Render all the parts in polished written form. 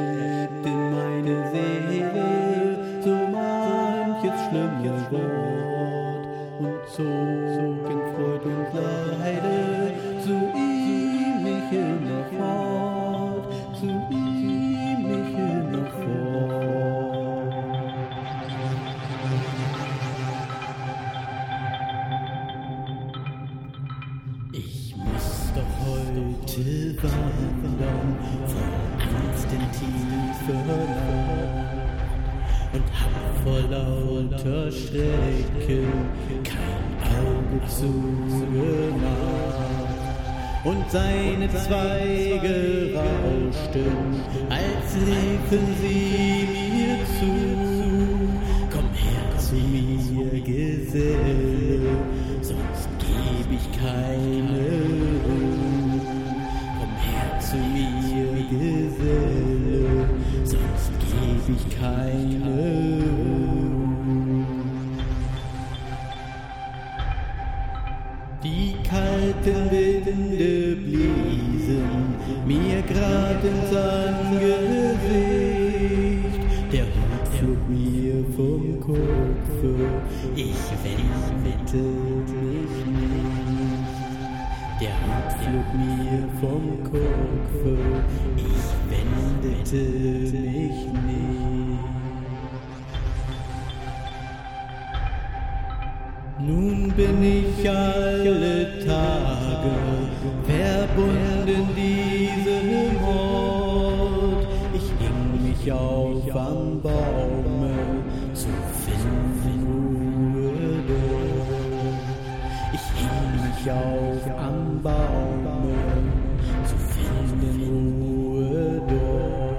schnitt in meine Seele so manches schlimme Wort und zog in Freud und Leide zu ihm mich immer fort, zu ihm mich immer fort. Ich muss doch heute wandern vor Angst in tiefe Nacht und hab vor lauter Schrecken kein Auge zugemacht. Und seine Zweige rauschten, als riefen sie mir zu: Komm her zu mir, Geselle, sonst geb ich keine Ruhe. Komm her zu mir, Geselle, sonst geb ich keine Ruhe. Die kalten Winde bliesen mir grad ins Angesicht, der Hut flog mir vom Kopfe, ich wendete mich nicht. Der Hut flog mir vom Kopfe, ich wendete mich nicht. Nun bin ich alle Tage verbunden diesem Ort. Ich hing mich auf am Baume zu finden Ruhe dort. Ich hing mich auf am Baume zu finden Ruhe dort.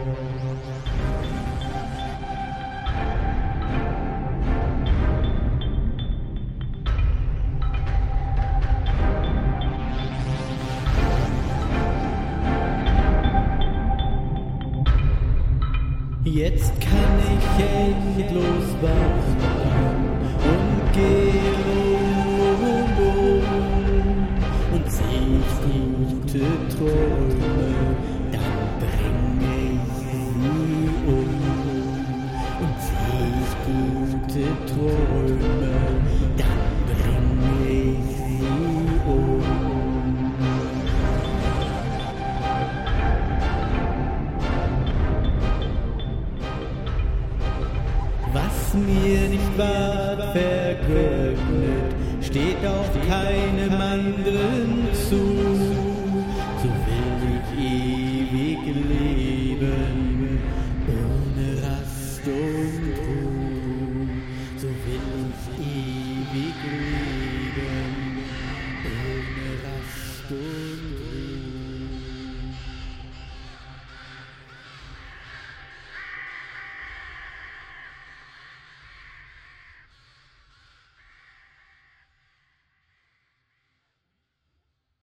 Jetzt kann ich endlos wandern und gehen und seh ich gute Träume, dann bring ich sie und seh ich gute Träume, dann bring ich sie Was mir nicht war vergönnet, steht auf keinem anderen